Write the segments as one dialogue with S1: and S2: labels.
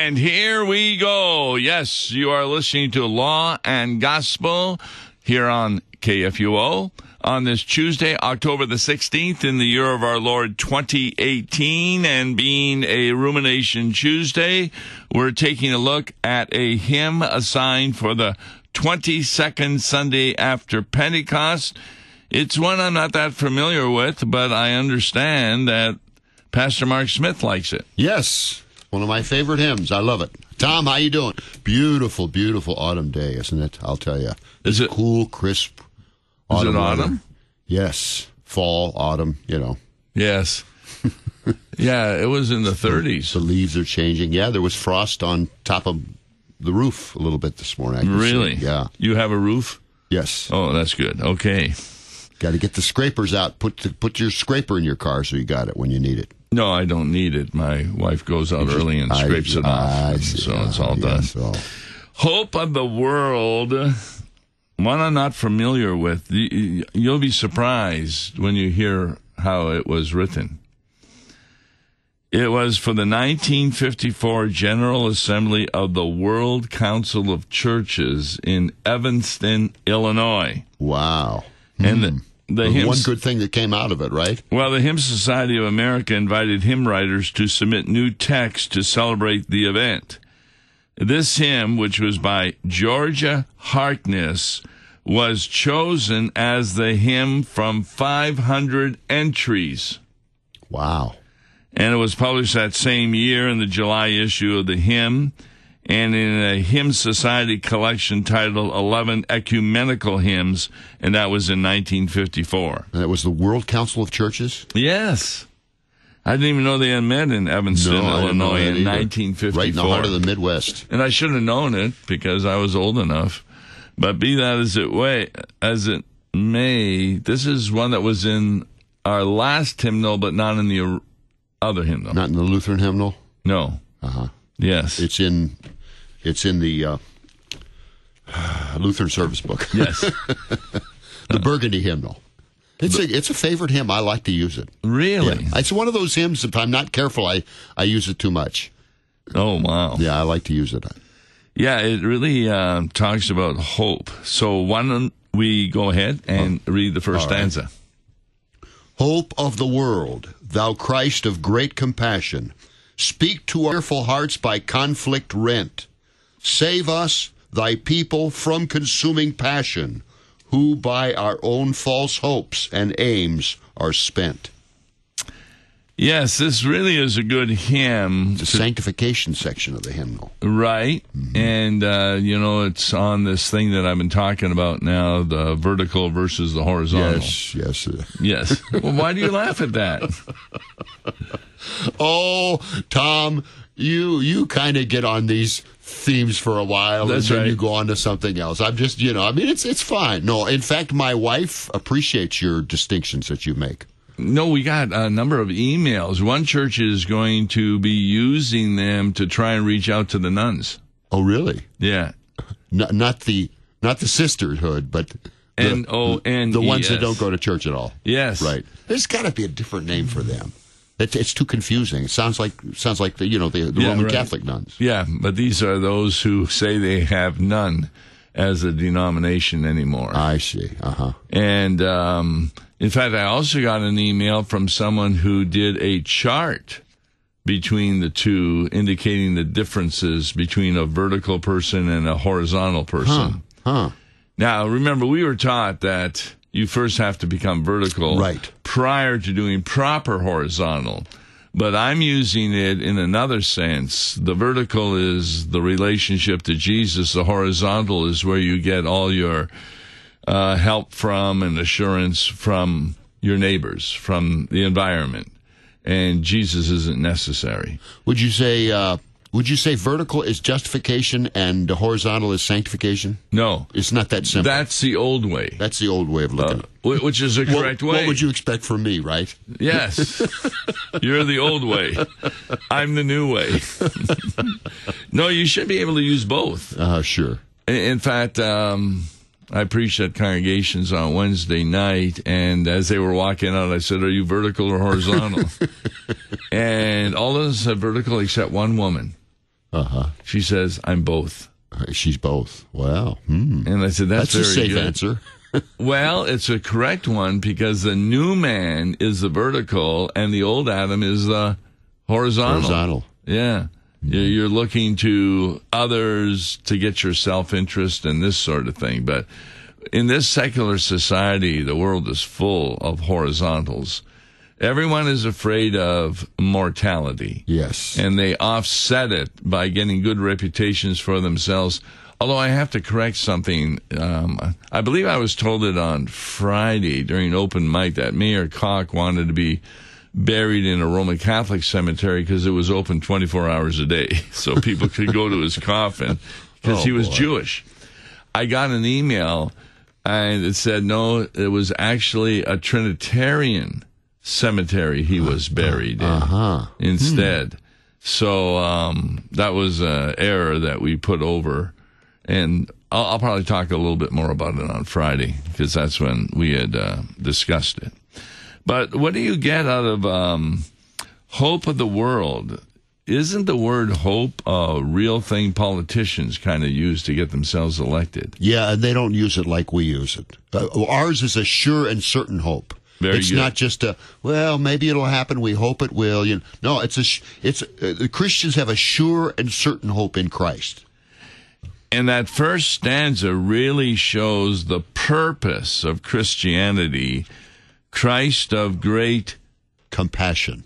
S1: And here we go. Yes, you are listening to Law and Gospel here on KFUO on this Tuesday, October the 16th in the year of our Lord 2018. And being a Rumination Tuesday, we're taking a look at a hymn assigned for the 22nd Sunday after Pentecost. It's one I'm not that familiar with, but I understand that Pastor Mark Smith likes it.
S2: Yes, one of my favorite hymns. I love it. Tom, how you doing? Beautiful, beautiful autumn day, isn't it? I'll tell you.
S1: Is it
S2: cool, crisp autumn?
S1: Is it autumn?
S2: Weather. Yes, fall, autumn, you know.
S1: Yes. Yeah, it was in the 30s.
S2: The leaves are changing. Yeah, there was frost on top of the roof a little bit this morning.
S1: Really?
S2: Yeah.
S1: You have a roof?
S2: Yes.
S1: Oh, that's good. Okay.
S2: Got to get the scrapers out. Put your scraper in your car so you got it when you need it.
S1: No, I don't need it. My wife goes out early and scrapes it off. So it's all done. So. Hope of the World, one I'm not familiar with. You'll be surprised when you hear how it was written. It was for the 1954 General Assembly of the World Council of Churches in Evanston, Illinois.
S2: Wow.
S1: And the hymn,
S2: one good thing that came out of it, right?
S1: Well, the Hymn Society of America invited hymn writers to submit new texts to celebrate the event. This hymn, which was by Georgia Harkness, was chosen as the hymn from 500 entries.
S2: Wow.
S1: And it was published that same year in the July issue of the hymn, and in a Hymn Society collection titled 11 Ecumenical Hymns, and that was in 1954.
S2: And it was the World Council of Churches?
S1: Yes. I didn't even know they had met in Evanston, Illinois in 1954.
S2: Right in the heart of the Midwest.
S1: And I should have known it because I was old enough. But be that as it may, this is one that was in our last hymnal, but not in the other hymnal.
S2: Not in the Lutheran hymnal?
S1: No.
S2: Uh-huh.
S1: Yes.
S2: It's in the Lutheran service book.
S1: Yes.
S2: The Burgundy hymnal. It's a favorite hymn. I like to use it.
S1: Really?
S2: Yeah. It's one of those hymns, if I'm not careful, I use it too much.
S1: Oh, wow.
S2: Yeah, I like to use it.
S1: Yeah, it really talks about hope. So why don't we go ahead and read the first stanza.
S2: Hope of the world, thou Christ of great compassion, speak to our fearful hearts by conflict rent. Save us, thy people, from consuming passion, who by our own false hopes and aims are spent.
S1: Yes, this really is a good hymn.
S2: It's the sanctification section of the hymnal.
S1: Right. Mm-hmm. And, it's on this thing that I've been talking about now, the vertical versus the horizontal.
S2: Yes.
S1: Yes. Well, why do you laugh at that?
S2: Oh, Tom, you kind of get on these themes for a while.
S1: That's
S2: and then
S1: right.
S2: You go on to something else. I'm just, it's fine. No, in fact, my wife appreciates your distinctions that you make.
S1: No, we got a number of emails. One church is going to be using them to try and reach out to the nuns.
S2: Oh, really?
S1: Yeah.
S2: Not the sisterhood, but the ones that don't go to church at all.
S1: Yes.
S2: Right. There's got to be a different name for them. It's too confusing. It sounds like the Roman Catholic nuns.
S1: Yeah, but these are those who say they have none as a denomination anymore.
S2: I see. Uh-huh.
S1: And in fact, I also got an email from someone who did a chart between the two, indicating the differences between a vertical person and a horizontal person.
S2: Huh.
S1: Now, remember, we were taught that you first have to become vertical prior to doing proper horizontal. But I'm using it in another sense. The vertical is the relationship to Jesus. The horizontal is where you get all your help from and assurance from your neighbors, from the environment. And Jesus isn't necessary.
S2: Would you say vertical is justification and horizontal is sanctification?
S1: No.
S2: It's not that simple.
S1: That's the old way.
S2: That's the old way of looking.
S1: Which is the correct way.
S2: What would you expect from me, right?
S1: Yes. You're the old way. I'm the new way. No, you should be able to use both.
S2: Sure.
S1: In fact, I preached at congregations on Wednesday night, and as they were walking out, I said, "Are you vertical or horizontal?" And all of us said vertical except one woman.
S2: Uh-huh.
S1: She says, I'm both.
S2: She's both. Wow.
S1: And I said, that's
S2: a
S1: very
S2: safe
S1: good.
S2: answer.
S1: Well, it's a correct one because the new man is the vertical and the old Adam is the horizontal.
S2: Horizontal.
S1: Yeah. You're looking to others to get your self-interest and this sort of thing. But in this secular society, the world is full of horizontals. Everyone is afraid of mortality.
S2: Yes.
S1: And they offset it by getting good reputations for themselves. Although I have to correct something. I believe I was told it on Friday during open mic that Mayor Koch wanted to be buried in a Roman Catholic cemetery because it was open 24 hours a day. So people could go to his coffin because he was Jewish. I got an email and it said, no, it was actually a Trinitarian cemetery he was buried in instead. So that was an error that we put over. And I'll probably talk a little bit more about it on Friday because that's when we had discussed it. But what do you get out of hope of the world? Isn't the word hope a real thing politicians kind of use to get themselves elected?
S2: Yeah, and they don't use it like we use it. Ours is a sure and certain hope. It's not just a, well, maybe it'll happen. We hope it will. No, the Christians have a sure and certain hope in Christ.
S1: And that first stanza really shows the purpose of Christianity. Christ of great
S2: compassion.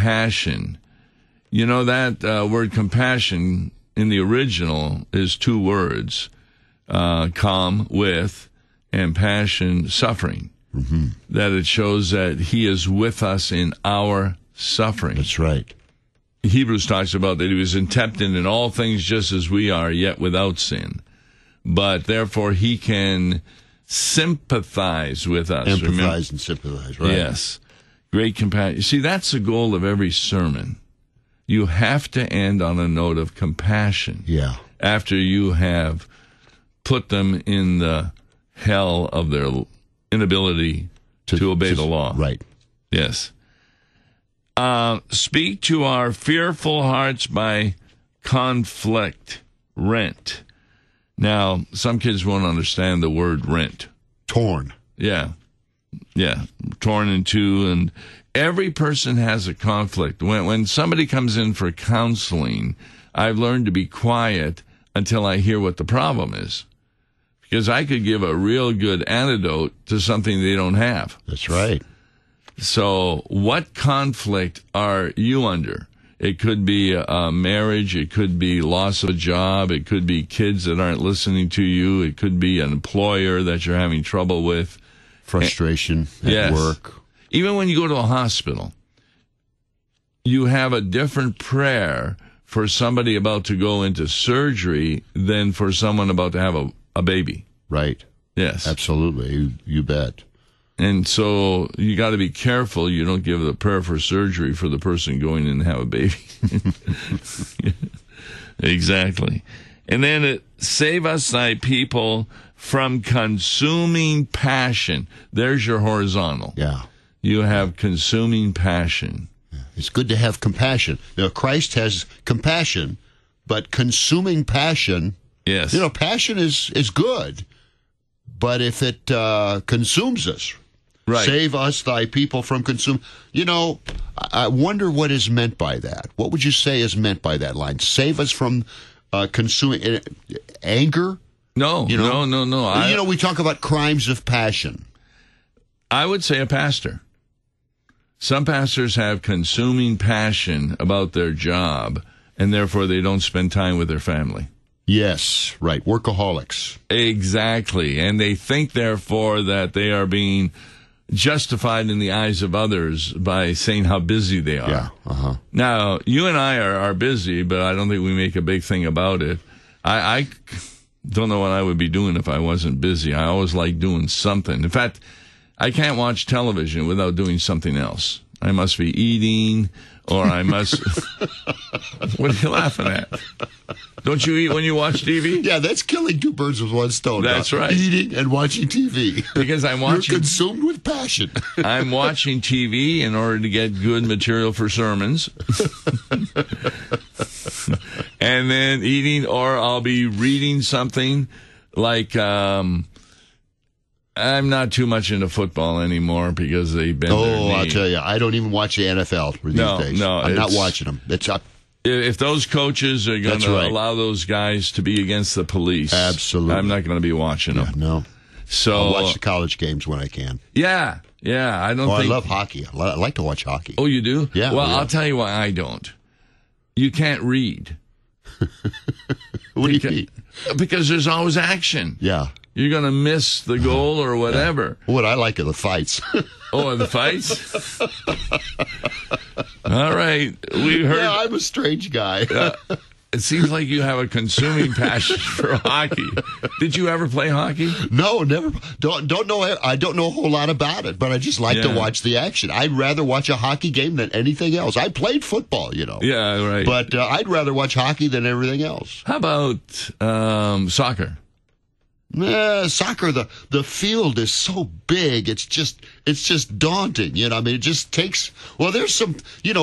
S1: You know, that word compassion in the original is two words, calm, with, and passion, suffering. Mm-hmm. That it shows that he is with us in our suffering.
S2: That's right.
S1: Hebrews talks about that he was tempted in all things just as we are, yet without sin. But therefore he can sympathize with us.
S2: Empathize and sympathize, right?
S1: Yes. Great compassion. You see, that's the goal of every sermon. You have to end on a note of compassion.
S2: Yeah.
S1: After you have put them in the hell of their inability to obey the law.
S2: Right.
S1: Yes. Speak to our fearful hearts by conflict, rent. Now, some kids won't understand the word rent.
S2: Torn.
S1: Yeah. Torn in two, and every person has a conflict. When somebody comes in for counseling, I've learned to be quiet until I hear what the problem is. Because I could give a real good antidote to something they don't have.
S2: That's right.
S1: So what conflict are you under? It could be a marriage. It could be loss of a job. It could be kids that aren't listening to you. It could be an employer that you're having trouble with.
S2: Frustration at work.
S1: Even when you go to a hospital, you have a different prayer for somebody about to go into surgery than for someone about to have a baby.
S2: Right.
S1: Yes.
S2: Absolutely. You bet.
S1: And so you got to be careful you don't give the prayer for surgery for the person going in to have a baby. Exactly. And then save us thy people from consuming passion. There's your horizontal.
S2: Yeah.
S1: You have consuming passion.
S2: Yeah. It's good to have compassion. Now, Christ has compassion, but consuming passion,
S1: yes.
S2: Passion is good, but if it consumes us,
S1: right.
S2: Save us, thy people, from consume. I wonder what is meant by that. What would you say is meant by that line? Save us from consuming anger?
S1: No.
S2: We talk about crimes of passion.
S1: I would say a pastor. Some pastors have consuming passion about their job, and therefore they don't spend time with their family.
S2: Yes, right. Workaholics.
S1: Exactly. And they think, therefore, that they are being justified in the eyes of others by saying how busy they are.
S2: Yeah. Uh-huh.
S1: Now, you and I are busy, but I don't think we make a big thing about it. I don't know what I would be doing if I wasn't busy. I always like doing something. In fact, I can't watch television without doing something else. I must be eating, or I must... What are you laughing at? Don't you eat when you watch TV?
S2: Yeah, that's killing two birds with one stone.
S1: That's right.
S2: Eating and watching TV.
S1: Because I'm watching...
S2: You're consumed with passion.
S1: I'm watching TV in order to get good material for sermons. and then eating, or I'll be reading something like, I'm not too much into football anymore because they've been.
S2: Oh, I'll tell you, I don't even watch the NFL these days.
S1: No,
S2: I'm not watching them. It's up.
S1: If those coaches are going to allow those guys to be against the police,
S2: absolutely,
S1: I'm not going to be watching them.
S2: No. So I'll watch the college games when I can.
S1: Yeah. I don't.
S2: I love hockey. I like to watch hockey.
S1: Oh, you do?
S2: Yeah.
S1: Well, I'll tell you why I don't. You can't read.
S2: What do you mean?
S1: Because there's always action.
S2: Yeah.
S1: You're going to miss the goal or whatever.
S2: Yeah. What I like are the fights.
S1: Oh, the fights? All right. We heard.
S2: Yeah, I'm a strange guy.
S1: It seems like you have a consuming passion for hockey. Did you ever play hockey?
S2: No, never. Don't know. I don't know a whole lot about it, but I just like to watch the action. I'd rather watch a hockey game than anything else. I played football,
S1: Yeah, right.
S2: But I'd rather watch hockey than everything else.
S1: How about soccer?
S2: Soccer, the field is so big, it's just daunting. I mean, it just takes. Well, there's some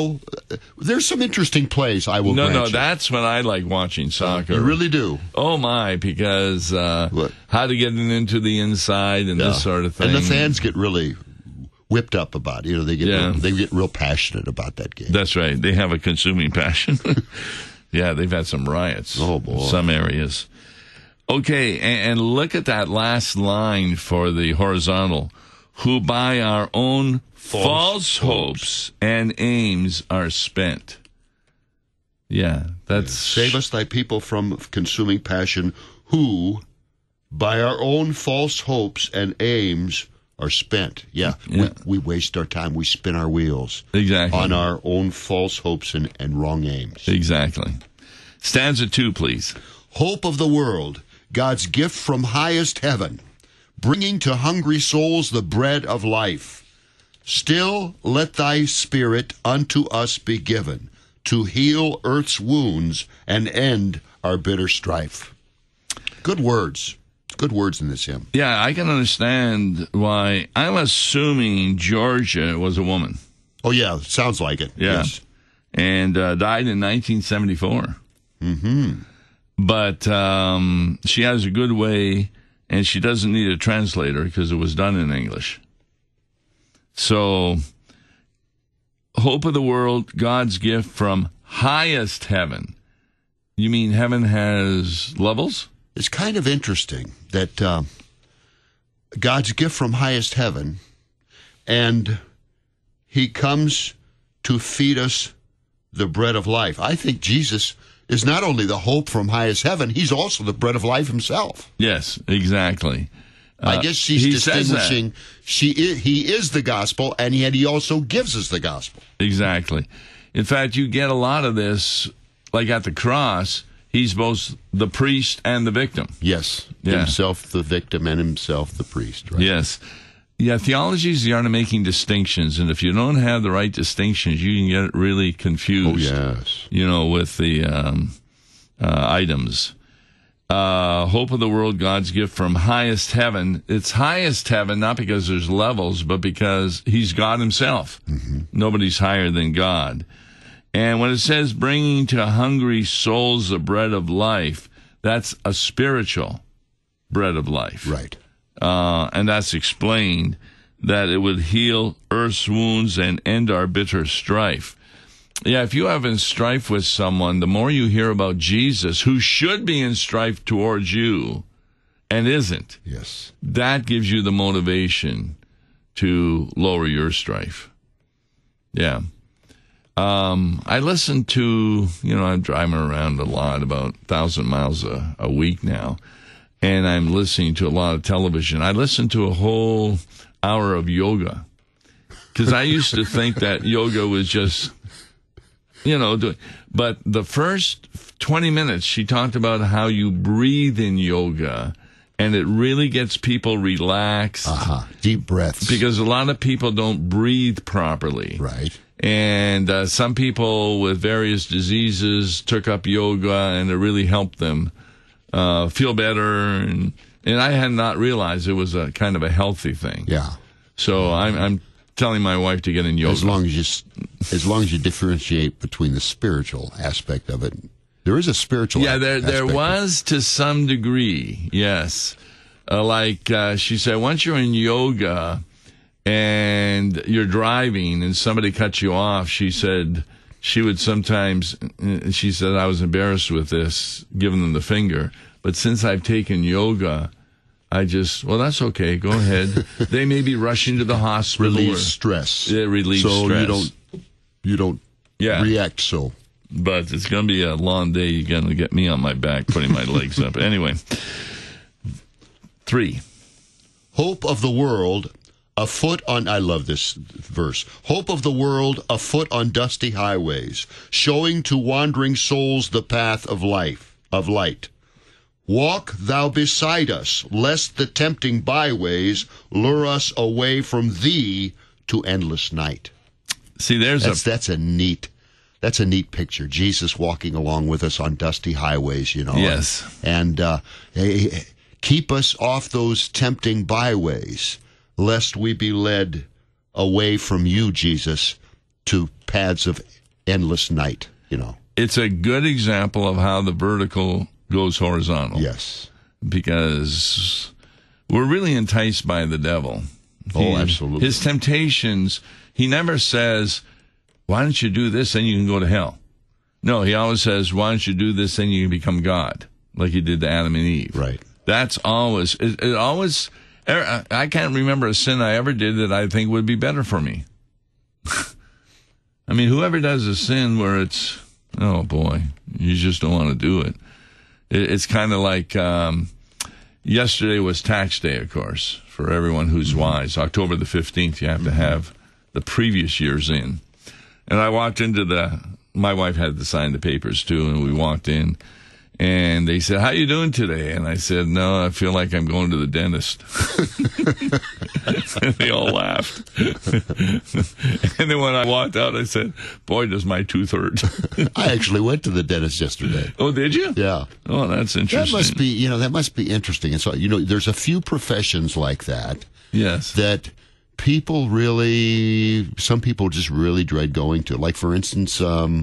S2: interesting plays. I will.
S1: No, that's when I like watching soccer.
S2: You really do.
S1: Oh my, because how to get into the inside and this sort of thing.
S2: And the fans get really whipped up about it. They get real passionate about that game.
S1: That's right. They have a consuming passion. Yeah, they've had some riots.
S2: Oh boy,
S1: in some areas. Okay, and look at that last line for the horizontal. Who by our own false hopes and aims are spent. Yeah, that's...
S2: Save us, thy people, from consuming passion, who by our own false hopes and aims are spent. Yeah. We waste our time. We spin our wheels.
S1: Exactly.
S2: On our own false hopes and wrong aims.
S1: Exactly. Stanza 2, please.
S2: Hope of the world, God's gift from highest heaven, bringing to hungry souls the bread of life. Still let thy spirit unto us be given, to heal earth's wounds and end our bitter strife. Good words. Good words in this hymn.
S1: Yeah, I can understand why. I'm assuming Georgia was a woman.
S2: Oh, yeah, sounds like it.
S1: Yeah.
S2: Yes.
S1: And died in 1974.
S2: Mm-hmm.
S1: But she has a good way, and she doesn't need a translator because it was done in English. So, hope of the world, God's gift from highest heaven. You mean heaven has levels?
S2: It's kind of interesting that God's gift from highest heaven, and he comes to feed us the bread of life. I think Jesus is not only the hope from highest heaven, he's also the bread of life himself.
S1: Yes, exactly.
S2: I guess she's distinguishing. He is the gospel, and yet he also gives us the gospel.
S1: Exactly. In fact, you get a lot of this, like at the cross, he's both the priest and the victim.
S2: Yes, himself the victim and himself the priest. Right?
S1: Yes. Yeah, theology is the art of making distinctions, and if you don't have the right distinctions, you can get really confused.
S2: Oh, yes.
S1: With the items. Hope of the world, God's gift from highest heaven. It's highest heaven, not because there's levels, but because he's God himself.
S2: Mm-hmm.
S1: Nobody's higher than God. And when it says bringing to hungry souls the bread of life, that's a spiritual bread of life.
S2: Right.
S1: And that's explained that it would heal earth's wounds and end our bitter strife. Yeah, if you have in strife with someone, the more you hear about Jesus, who should be in strife towards you and isn't,
S2: yes,
S1: that gives you the motivation to lower your strife. Yeah. I listen to, I'm driving around a lot, about 1,000 miles a week now. And I'm listening to a lot of television. I listened to a whole hour of yoga because I used to think that yoga was just, doing. But the first 20 minutes, she talked about how you breathe in yoga, and it really gets people relaxed.
S2: Deep breaths.
S1: Because a lot of people don't breathe properly.
S2: Right.
S1: And some people with various diseases took up yoga, and it really helped them feel better, and I had not realized it was a kind of a healthy thing.
S2: Yeah.
S1: So I'm telling my wife to get in yoga.
S2: As long as you differentiate between the spiritual aspect of it There is a spiritual
S1: Yeah, there
S2: aspect.
S1: was to some degree, yes. She said, once you're in yoga and you're driving and somebody cuts you off, she said she would sometimes, she said, I was embarrassed with this, giving them the finger. But since I've taken yoga, I just, well, that's okay. Go ahead. They may be rushing to the hospital.
S2: Relieves stress.
S1: Yeah, relieves
S2: so
S1: stress.
S2: you don't react so.
S1: But it's going to be a long day. You're going to get me on my back, putting my legs up. Anyway. 3.
S2: Hope of the world, afoot on, I love this verse. Hope of the world, afoot on dusty highways, showing to wandering souls the path of life, of light. Walk thou beside us, lest the tempting byways lure us away from thee to endless night.
S1: See,
S2: that's a neat picture. Jesus walking along with us on dusty highways,
S1: Yes.
S2: And keep us off those tempting byways, lest we be led away from you, Jesus, to paths of endless night,
S1: It's a good example of how the vertical goes horizontal.
S2: Yes.
S1: Because we're really enticed by the devil.
S2: Absolutely.
S1: His temptations, he never says, why don't you do this, then you can go to hell. No, he always says, why don't you do this, then you can become God, like he did to Adam and Eve.
S2: Right.
S1: That's always, it always, I can't remember a sin I ever did that I think would be better for me. I mean, whoever does a sin where it's, oh boy, you just don't want to do it. It's kind of like, yesterday was tax day, of course, for everyone who's wise. October the 15th, you have to have the previous year's in. And I walked into my wife had to sign the papers too, and we walked in, and they said, how you doing today? And I said, no, I feel like I'm going to the dentist. And they all laughed. And then when I walked out, I said, boy, does my tooth hurt.
S2: I actually went to the dentist yesterday.
S1: Oh, did you?
S2: Yeah.
S1: Oh, that's interesting.
S2: That must be interesting. And so, there's a few professions like that.
S1: Yes.
S2: That some people just really dread going to. Like, for instance,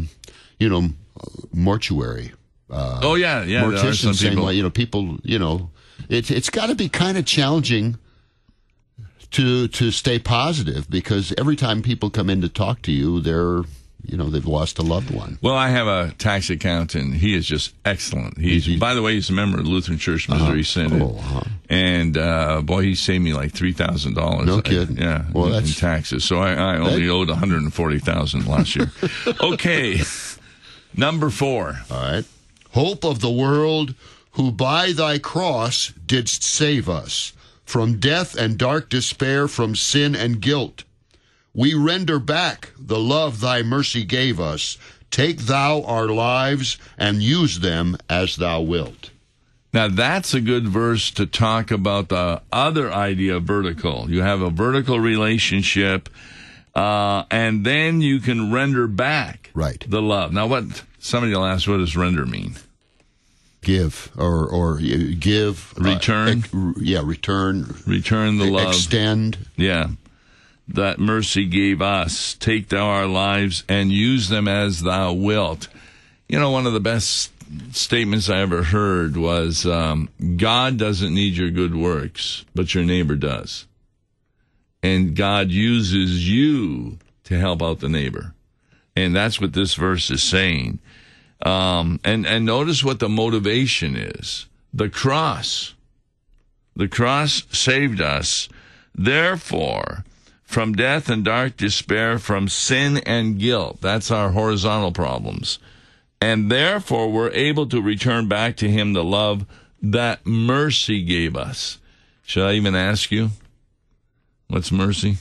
S2: mortuary. Morticians, same way. It's got to be kind of challenging to stay positive, because every time people come in to talk to you, they've lost a loved one.
S1: Well, I have a tax accountant. He is just excellent. By the way, he's a member of Lutheran Church Missouri Synod. And, boy, he saved me like $3,000.
S2: No kidding.
S1: In taxes. So I only owed $140,000 last year. Okay. Number 4.
S2: All right. Hope of the world, who by thy cross didst save us from death and dark despair, from sin and guilt. We render back the love thy mercy gave us. Take thou our lives and use them as thou wilt.
S1: Now, that's a good verse to talk about the other idea of vertical. You have a vertical relationship, and then you can render back the love. Now, somebody will ask, what does render mean?
S2: Give, or give.
S1: Return?
S2: Return.
S1: Return the love.
S2: Extend.
S1: Yeah. That mercy gave us. Take thou our lives and use them as thou wilt. One of the best statements I ever heard was, God doesn't need your good works, but your neighbor does. And God uses you to help out the neighbor. And that's what this verse is saying. And notice what the motivation is. The cross. The cross saved us. Therefore, from death and dark despair, from sin and guilt. That's our horizontal problems. And therefore, we're able to return back to him the love that mercy gave us. Should I even ask you? What's mercy?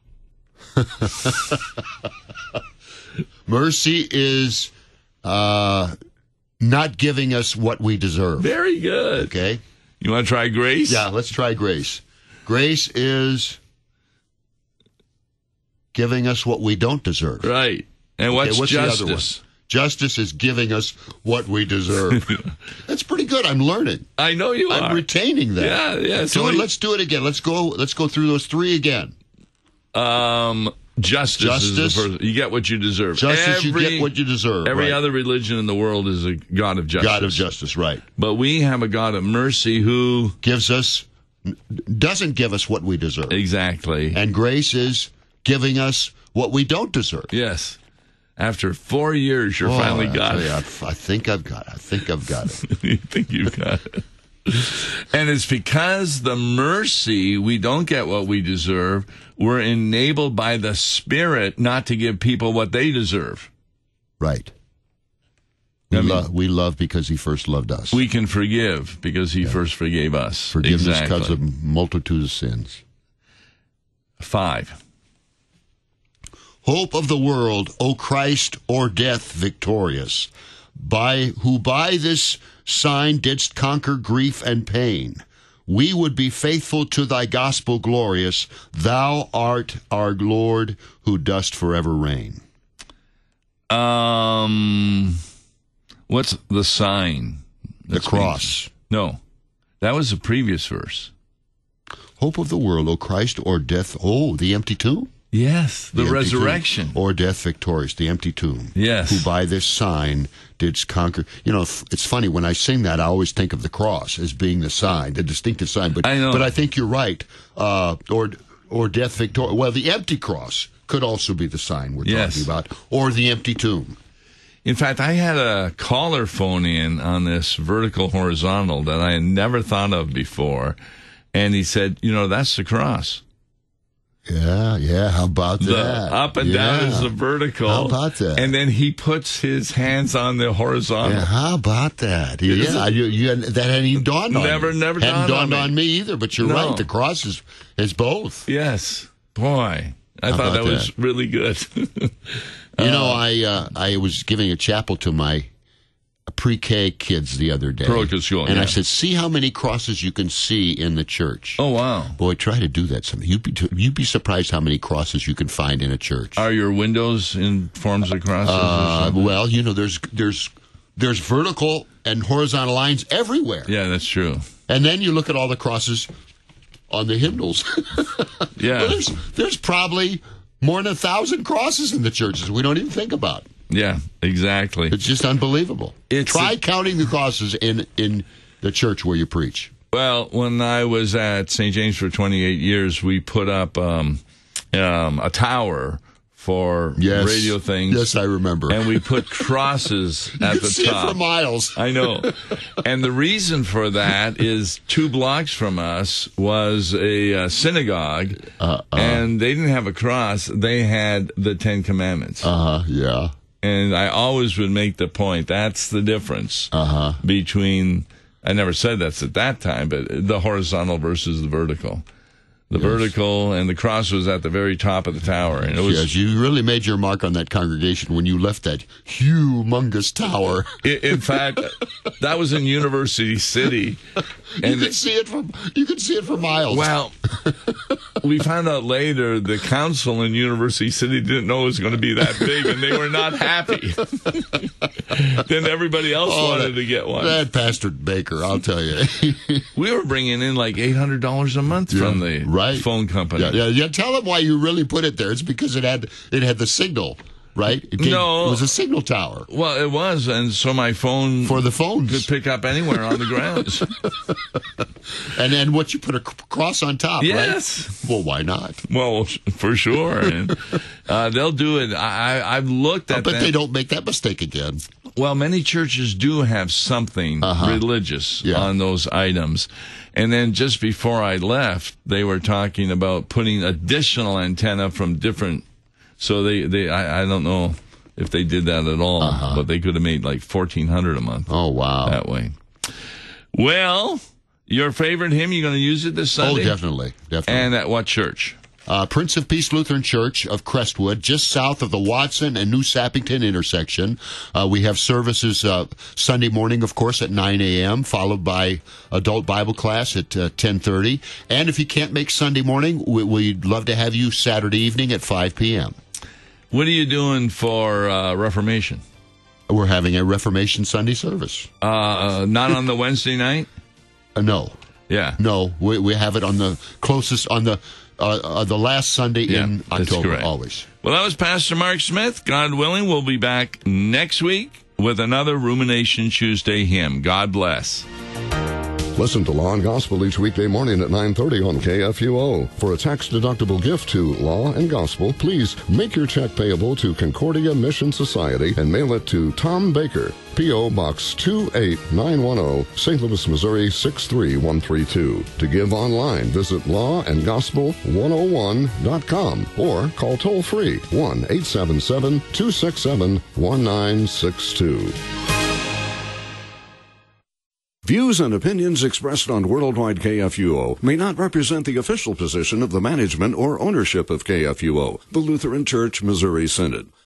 S2: Mercy is not giving us what we deserve.
S1: Very good.
S2: Okay.
S1: You want to try grace?
S2: Yeah, let's try grace. Grace is giving us what we don't deserve.
S1: Right. And what's justice?
S2: The other one? Justice is giving us what we deserve. That's pretty good. I'm learning.
S1: I know you are.
S2: I'm retaining that.
S1: Yeah.
S2: Let's do it again. Let's go through those 3 again.
S1: Justice is the first. You get what you deserve.
S2: Justice, you get what you deserve.
S1: Every other religion in the world is a God of justice.
S2: God of justice, right.
S1: But we have a God of mercy who
S2: doesn't give us what we deserve.
S1: Exactly.
S2: And grace is giving us what we don't deserve.
S1: Yes. After 4 years, you're finally got it.
S2: I think I've got it.
S1: You think you've got it. And it's because the mercy, we don't get what we deserve. We're enabled by the Spirit not to give people what they deserve.
S2: Right. We love because he first loved us.
S1: We can forgive because he first forgave us.
S2: Forgiveness because of multitude of sins.
S1: 5.
S2: Hope of the world, O Christ, or death victorious, who by this sign didst conquer grief and pain. We would be faithful to thy gospel glorious. Thou art our Lord, who dost forever reign.
S1: What's the sign?
S2: The cross.
S1: No, that was the previous verse.
S2: Hope of the world, O Christ, or death. Oh, the empty tomb?
S1: Yes, the resurrection.
S2: Or death victorious, the empty tomb.
S1: Yes.
S2: Who by this sign didst conquer. You know, it's funny, when I sing that, I always think of the cross as being the sign, the distinctive sign. But I think you're right. Or death victorious. Well, the empty cross could also be the sign we're talking about. Or the empty tomb.
S1: In fact, I had a caller phone in on this vertical horizontal that I had never thought of before. And he said, that's the cross.
S2: Yeah, how about that?
S1: The up and down is the vertical.
S2: How about that?
S1: And then he puts his hands on the horizontal.
S2: Yeah, how about that? Yeah, that hadn't even dawned on me.
S1: Never
S2: hadn't dawned
S1: on
S2: me either, but you're right. The cross is both.
S1: Yes. Boy, I thought that was really good.
S2: I was giving a chapel to my pre-K kids the other day.
S1: Parochial school,
S2: and I said, see how many crosses you can see in the church.
S1: Oh, wow.
S2: Boy, try to do that someday. You'd be surprised how many crosses you can find in a church.
S1: Are your windows in forms of crosses?
S2: Well, there's vertical and horizontal lines everywhere.
S1: Yeah, that's true.
S2: And then you look at all the crosses on the hymnals.
S1: Yeah.
S2: Well, there's probably more than 1,000 crosses in the churches we don't even think about.
S1: Yeah, exactly.
S2: It's just unbelievable. Try counting the crosses in the church where you preach.
S1: Well, when I was at St. James for 28 years, we put up a tower for radio things.
S2: Yes, I remember.
S1: And we put crosses at the top. You could see it
S2: for miles.
S1: I know. And the reason for that is 2 blocks from us was a synagogue, and they didn't have a cross. They had the 10 Commandments.
S2: Yeah.
S1: And I always would make the point, that's the difference between, I never said that's at that time, but the horizontal versus the vertical. The vertical and the cross was at the very top of the tower. And it was,
S2: yes, you really made your mark on that congregation when you left that humongous tower.
S1: In fact, that was in University City. And
S2: you could see it for miles.
S1: Well, we found out later the council in University City didn't know it was going to be that big, and they were not happy. Then everybody else wanted to get one.
S2: That Pastor Baker, I'll tell you.
S1: We were bringing in like $800 a month from the phone company.
S2: Yeah. Tell them why you really put it there. It's because it had the signal. Right? It was a signal tower.
S1: Well, it was, and so my phone
S2: for the phones
S1: could pick up anywhere on the grounds.
S2: And then what, you put a cross on top?
S1: Yes.
S2: Right? Well, why not?
S1: Well, for sure. And they'll do it. I've looked at.
S2: But they don't make that mistake again.
S1: Well, many churches do have something religious on those items. And then just before I left, they were talking about putting additional antenna from different. So I don't know if they did that at all, but they could have made like $1,400 a month.
S2: Oh, wow.
S1: That way. Well, your favorite hymn, you going to use it this Sunday?
S2: Oh, definitely.
S1: And at what church?
S2: Prince of Peace Lutheran Church of Crestwood, just south of the Watson and New Sappington intersection. We have services Sunday morning, of course, at 9 a.m., followed by adult Bible class at 10:30. And if you can't make Sunday morning, we'd love to have you Saturday evening at 5 p.m.
S1: What are you doing for Reformation?
S2: We're having a Reformation Sunday service.
S1: Not on the Wednesday night?
S2: No.
S1: Yeah.
S2: No, we have it on the closest, on the the last Sunday in
S1: that's
S2: October,
S1: correct.
S2: always.
S1: Well, that was Pastor Mark Smith. God willing, we'll be back next week with another Rumination Tuesday hymn. God bless.
S3: Listen to Law and Gospel each weekday morning at 9:30 on KFUO. For a tax-deductible gift to Law and Gospel, please make your check payable to Concordia Mission Society and mail it to Tom Baker, P.O. Box 28910, St. Louis, Missouri 63132. To give online, visit lawandgospel101.com or call toll-free 1-877-267-1962. Views and opinions expressed on Worldwide KFUO may not represent the official position of the management or ownership of KFUO, the Lutheran Church Missouri Synod.